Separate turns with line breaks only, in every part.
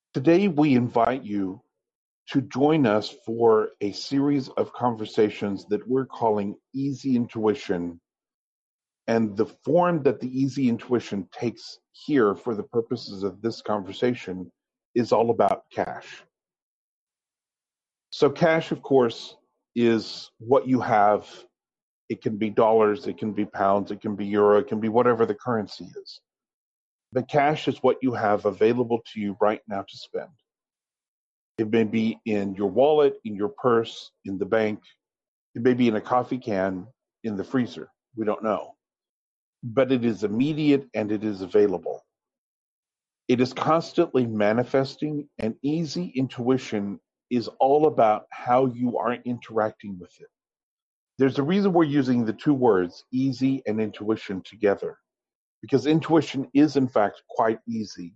Today, we invite you to join us for a series of conversations that we're calling Easy Intuition. And the form that the Easy Intuition takes here for the purposes of this conversation is all about cash. So, cash, of course, is what you have. It can be dollars, it can be pounds, it can be euro, it can be whatever the currency is. But cash is what you have available to you right now to spend. It may be in your wallet, in your purse, in the bank. It may be in a coffee can, in the freezer. We don't know. But it is immediate and it is available. It is constantly manifesting, and Easy Intuition is all about how you are interacting with it. There's a reason we're using the two words, easy and intuition, together, because intuition is, in fact, quite easy.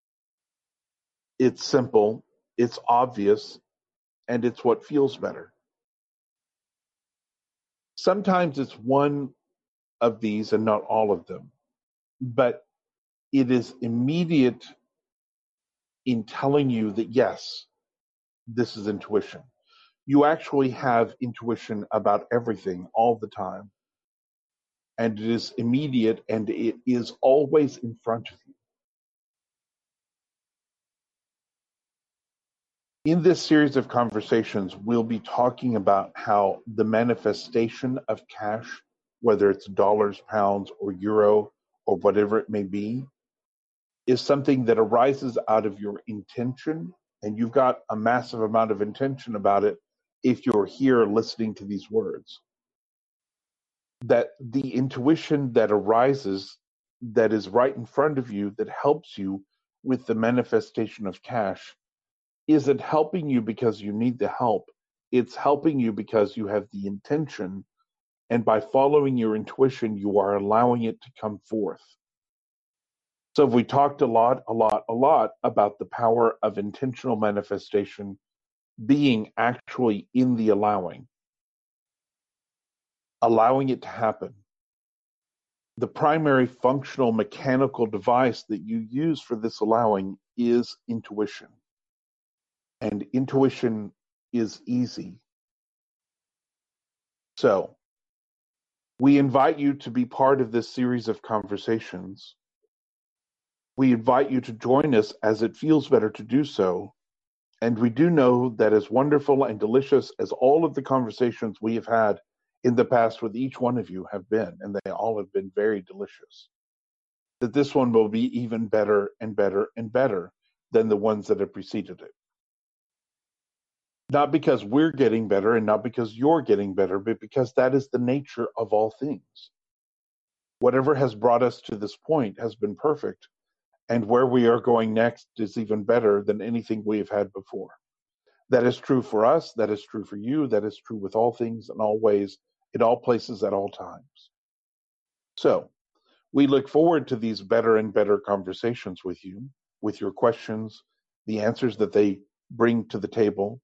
It's simple, it's obvious, and it's what feels better. Sometimes it's one of these and not all of them, but it is immediate in telling you that, yes, this is intuition. You actually have intuition about everything all the time, and it is immediate and it is always in front of you. In this series of conversations, we'll be talking about how the manifestation of cash, whether it's dollars, pounds, or euro, or whatever it may be, is something that arises out of your intention, and you've got a massive amount of intention about it if you're here listening to these words. That the intuition that arises, that is right in front of you, that helps you with the manifestation of cash, isn't helping you because you need the help. It's helping you because you have the intention, and by following your intuition, you are allowing it to come forth. So we talked a lot about the power of intentional manifestation being actually in the allowing it to happen. The primary functional mechanical device that you use for this allowing is intuition. And intuition is easy. So we invite you to be part of this series of conversations. We invite you to join us as it feels better to do so. And we do know that as wonderful and delicious as all of the conversations we have had in the past with each one of you have been, and they all have been very delicious, that this one will be even better and better and better than the ones that have preceded it. Not because we're getting better and not because you're getting better, but because that is the nature of all things. Whatever has brought us to this point has been perfect, and where we are going next is even better than anything we have had before. That is true for us, that is true for you, that is true with all things in all ways, in all places, at all times. So, we look forward to these better and better conversations with you, with your questions, the answers that they bring to the table.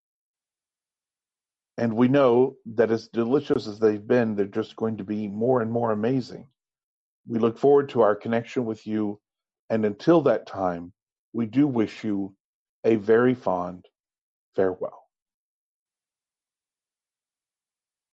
And we know that as delicious as they've been, they're just going to be more and more amazing. We look forward to our connection with you. And until that time, we do wish you a very fond farewell.